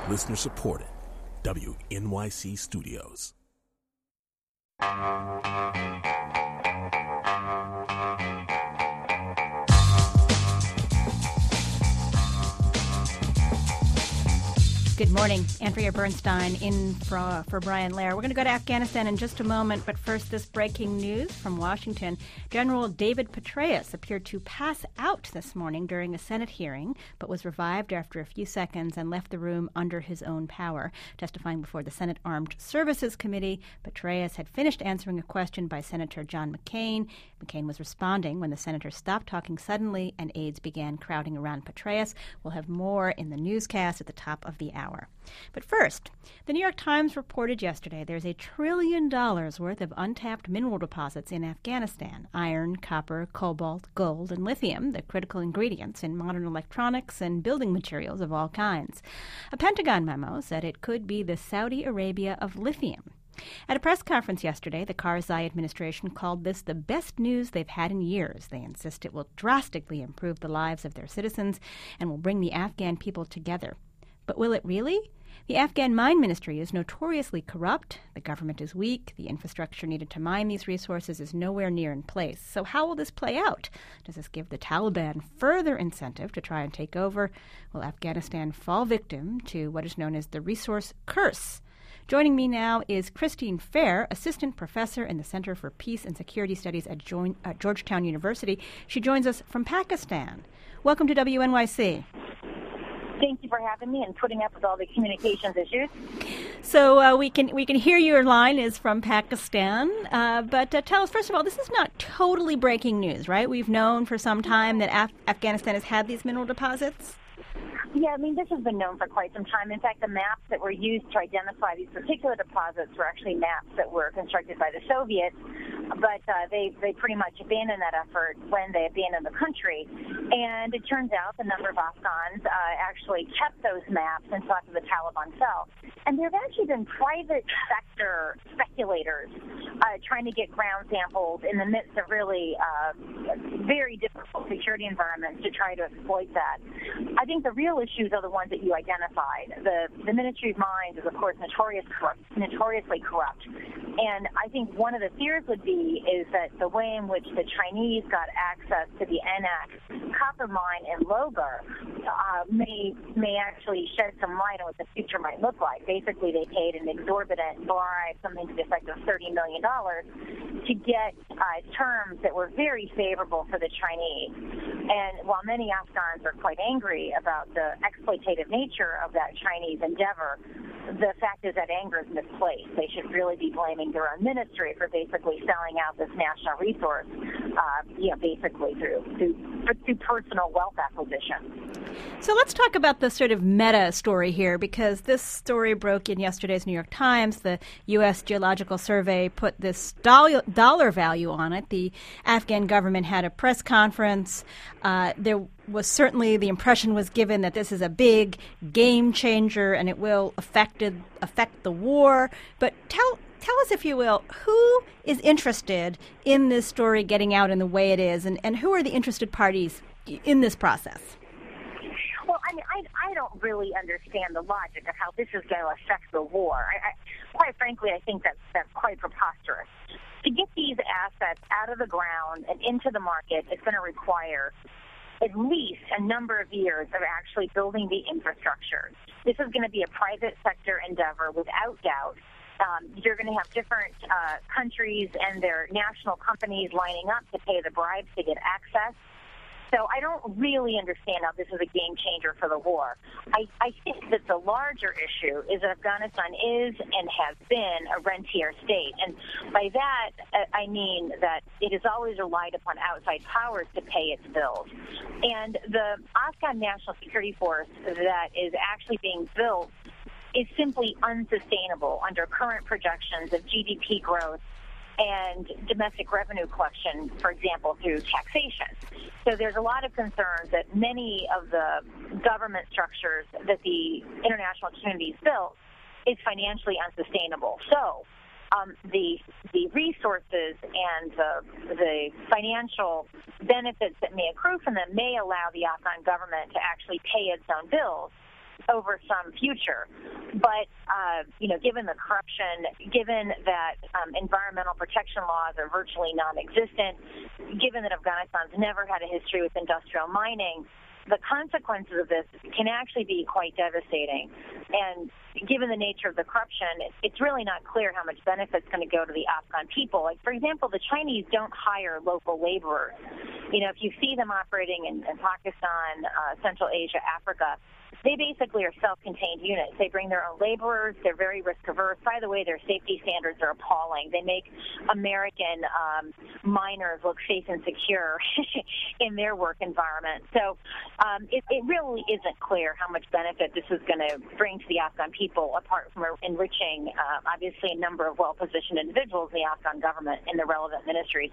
Listener supported. WNYC Studios. Good morning. Andrea Bernstein in for Brian Lehrer. We're going to go to Afghanistan in just a moment, but first this breaking news from Washington. General David Petraeus appeared to pass out this morning during a Senate hearing, but was revived after a few seconds and left the room under his own power. Testifying before the Senate Armed Services Committee, Petraeus had finished answering a question by Senator John McCain. McCain was responding when the senator stopped talking suddenly and aides began crowding around Petraeus. We'll have more in the newscast at the top of the hour. But first, the New York Times reported yesterday there's $1 trillion worth of untapped mineral deposits in Afghanistan: iron, copper, cobalt, gold, and lithium, the critical ingredients in modern electronics and building materials of all kinds. A Pentagon memo said it could be the Saudi Arabia of lithium. At a press conference yesterday, the Karzai administration called this the best news they've had in years. They insist it will drastically improve the lives of their citizens and will bring the Afghan people together. But will it really? The Afghan mine ministry is notoriously corrupt. The government is weak. The infrastructure needed to mine these resources is nowhere near in place. So how will this play out? Does this give the Taliban further incentive to try and take over? Will Afghanistan fall victim to what is known as the resource curse? Joining me now is Christine Fair, assistant professor in the Center for Peace and Security Studies at Georgetown University. She joins us from Pakistan. Welcome to WNYC. Thank you for having me and putting up with all the communications issues. So we can hear your line is from Pakistan, but tell us, first of all, this is not totally breaking news, right? We've known for some time that Afghanistan has had these mineral deposits. Yeah, I mean, this has been known for quite some time. In fact, the maps that were used to identify these particular deposits were actually maps that were constructed by the Soviets, but they pretty much abandoned that effort when they abandoned the country. And it turns out the number of Afghans actually kept those maps until after the Taliban fell. And there have actually been private sector speculators trying to get ground samples in the midst of really very difficult security environments to try to exploit that. I think the real issues are the ones that you identified. The Ministry of Mines is, of course, notoriously corrupt. And I think one of the fears would be is that the way in which the Chinese got access to the NX copper mine in Logar may actually shed some light on what the future might look like. Basically, they paid an exorbitant bribe, something to the effect of $30 million, to get terms that were very favorable for the Chinese. And while many Afghans are quite angry about the exploitative nature of that Chinese endeavor, the fact is that anger is misplaced. They should really be blaming their own ministry for basically selling out this national resource, basically through personal wealth acquisition. So let's talk about the sort of meta story here, because this story broke in yesterday's New York Times. The U.S. Geological Survey put this dollar value on it. The Afghan government had a press conference. There was certainly the impression was given that this is a big game changer and it will affect the war. But tell us, if you will, who is interested in this story getting out in the way it is, and who are the interested parties in this process? Well, I mean, I don't really understand the logic of how this is going to affect the war. Quite frankly, I think that's quite preposterous. To get these assets out of the ground and into the market, it's going to require at least a number of years of actually building the infrastructure. This is going to be a private sector endeavor without doubt. You're going to have different countries and their national companies lining up to pay the bribes to get access. So I don't really understand how this is a game changer for the war. I think that the larger issue is that Afghanistan is and has been a rentier state. And by that, I mean that it has always relied upon outside powers to pay its bills. And the Afghan National Security Force that is actually being built is simply unsustainable under current projections of GDP growth and domestic revenue collection, for example, through taxation. So there's a lot of concerns that many of the government structures that the international community's built is financially unsustainable. So the resources and the financial benefits that may accrue from them may allow the Afghan government to actually pay its own bills. over some future. But, given the corruption, given that environmental protection laws are virtually non-existent, given that Afghanistan's never had a history with industrial mining, the consequences of this can actually be quite devastating. And given the nature of the corruption, it's really not clear how much benefit's going to go to the Afghan people. Like, for example, the Chinese don't hire local laborers. If you see them operating in Pakistan, Central Asia, Africa, they basically are self-contained units. They bring their own laborers. They're very risk-averse. By the way, their safety standards are appalling. They make American miners look safe and secure in their work environment. So it really isn't clear how much benefit this is going to bring to the Afghan people, apart from enriching, obviously, a number of well-positioned individuals in the Afghan government in the relevant ministries.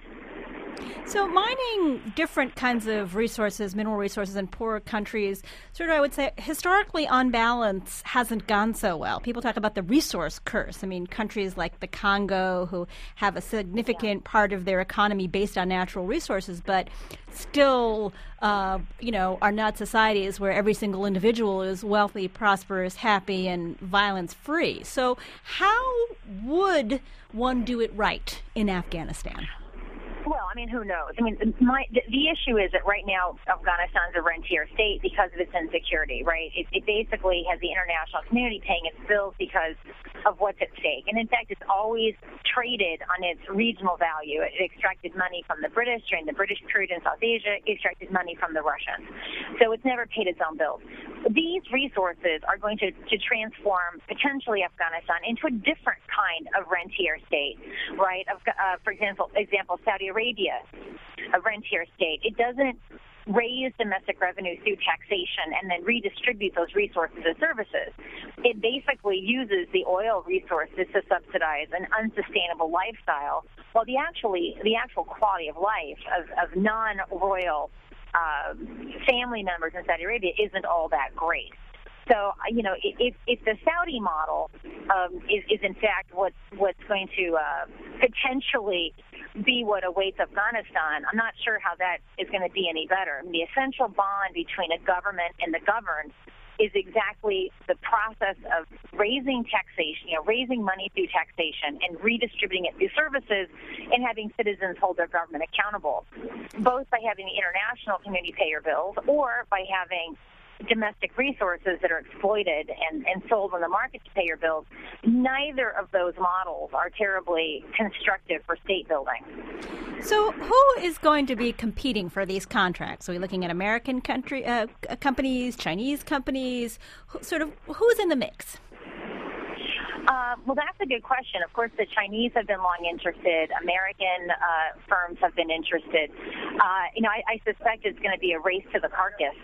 So mining different kinds of resources, mineral resources in poorer countries, sort of, I would say, historically on balance, hasn't gone so well. People talk about the resource curse. I mean, countries like the Congo, who have a significant part of their economy based on natural resources, but still, are not societies where every single individual is wealthy, prosperous, happy, and violence-free. So how would one do it right in Afghanistan? Well, who knows? The issue is that right now Afghanistan's a rentier state because of its insecurity, right? It basically has the international community paying its bills because of what's at stake. And in fact, it's always traded on its regional value. It extracted money from the British during the British period in South Asia. It extracted money from the Russians. So it's never paid its own bills. These resources are going to transform potentially Afghanistan into a different kind of rentier state, right? For example, Saudi Arabia, a rentier state. It doesn't raise domestic revenue through taxation and then redistribute those resources as services. It basically uses the oil resources to subsidize an unsustainable lifestyle, while the actual quality of life of non-royal family members in Saudi Arabia isn't all that great. So, if the Saudi model is in fact what's going to potentially be what awaits Afghanistan, I'm not sure how that is going to be any better. The essential bond between a government and the governed is exactly the process of raising taxation, raising money through taxation and redistributing it through services, and having citizens hold their government accountable, both by having the international community pay your bills or by having domestic resources that are exploited and sold on the market to pay your bills. Neither of those models are terribly constructive for state building. So who is going to be competing for these contracts? Are we looking at American companies, Chinese companies? Who's in the mix? Well, that's a good question. Of course, the Chinese have been long interested. American firms have been interested. I suspect it's going to be a race to the carcass.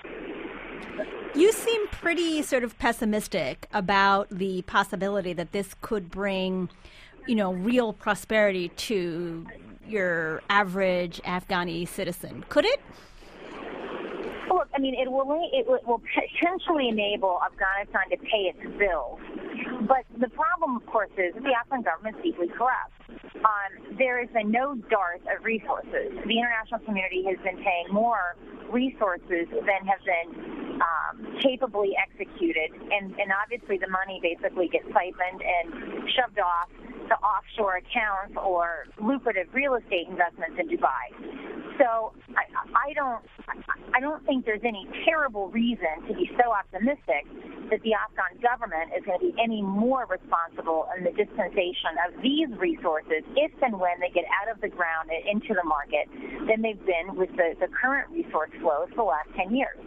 You seem pretty sort of pessimistic about the possibility that this could bring, real prosperity to your average Afghani citizen. Could it? Well, look, it will potentially enable Afghanistan to pay its bills. But the problem, of course, is the Afghan government is deeply corrupt. There has been no dearth of resources. The international community has been paying more resources than have been capably executed, and obviously the money basically gets siphoned and shoved off to offshore accounts or lucrative real estate investments in Dubai. So I don't think there's any terrible reason to be so optimistic that the Afghan government is going to be any more responsible in the dispensation of these resources if and when they get out of the ground and into the market than they've been with the current resource flows for the last 10 years.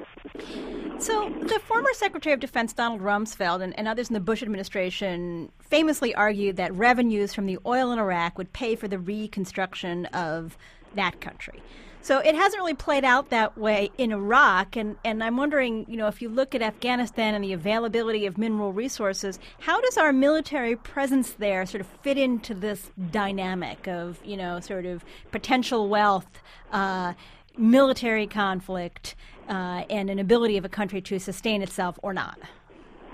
So the former Secretary of Defense, Donald Rumsfeld, and others in the Bush administration famously argued that revenues from the oil in Iraq would pay for the reconstruction of that country. So it hasn't really played out that way in Iraq, and I'm wondering, if you look at Afghanistan and the availability of mineral resources, how does our military presence there sort of fit into this dynamic of, sort of potential wealth, military conflict, and an ability of a country to sustain itself or not?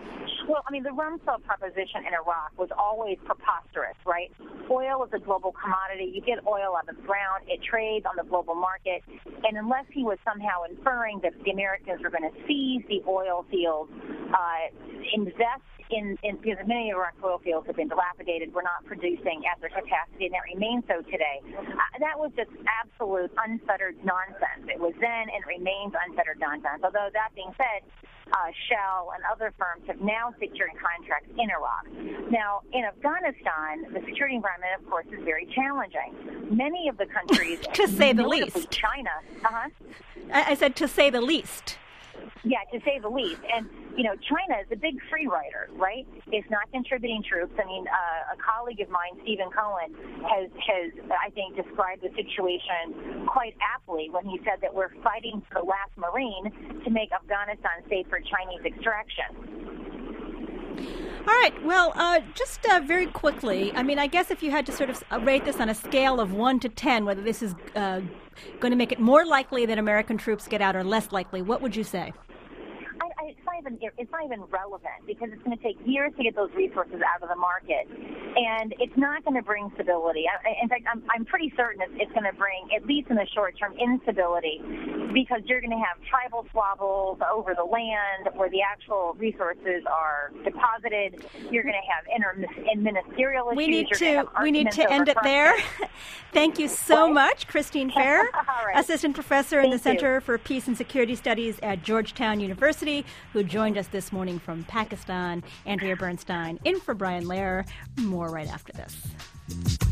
Well, I mean, the Rumsfeld proposition in Iraq was always preposterous, right? Oil is a global commodity. You get oil out of the ground. It trades on the global market. And unless he was somehow inferring that the Americans were going to seize the oil fields, invest in because many Iraq oil fields have been dilapidated, we're not producing at their capacity, and that remains so today. That was just absolute unfettered nonsense. It was then and remains unfettered nonsense. Although that being said, Shell and other firms have now secured contracts in Iraq. Now, in Afghanistan, the security environment, of course, is very challenging. Many of the countries, to say the least, China. I said to say the least. Yeah, to say the least. And, you know, China is a big free rider, right? It's not contributing troops. I mean, a colleague of mine, Stephen Cohen, has I think, described the situation quite aptly when he said that we're fighting for the last Marine to make Afghanistan safe for Chinese extraction. All right. Well, just very quickly, I mean, I guess if you had to sort of rate this on a scale of 1 to 10, whether this is going to make it more likely that American troops get out or less likely, what would you say? It's not even relevant because it's going to take years to get those resources out of the market, and it's not going to bring stability. In fact, I'm pretty certain it's going to bring, at least in the short term, instability, because you're going to have tribal squabbles over the land where the actual resources are deposited. You're going to have ministerial issues. We need to end it there. Thank you so much, Christine Fair, right. Assistant Professor in the Center for Peace and Security Studies at Georgetown University, who joined us this morning from Pakistan. Andrea Bernstein in for Brian Lehrer. More right after this.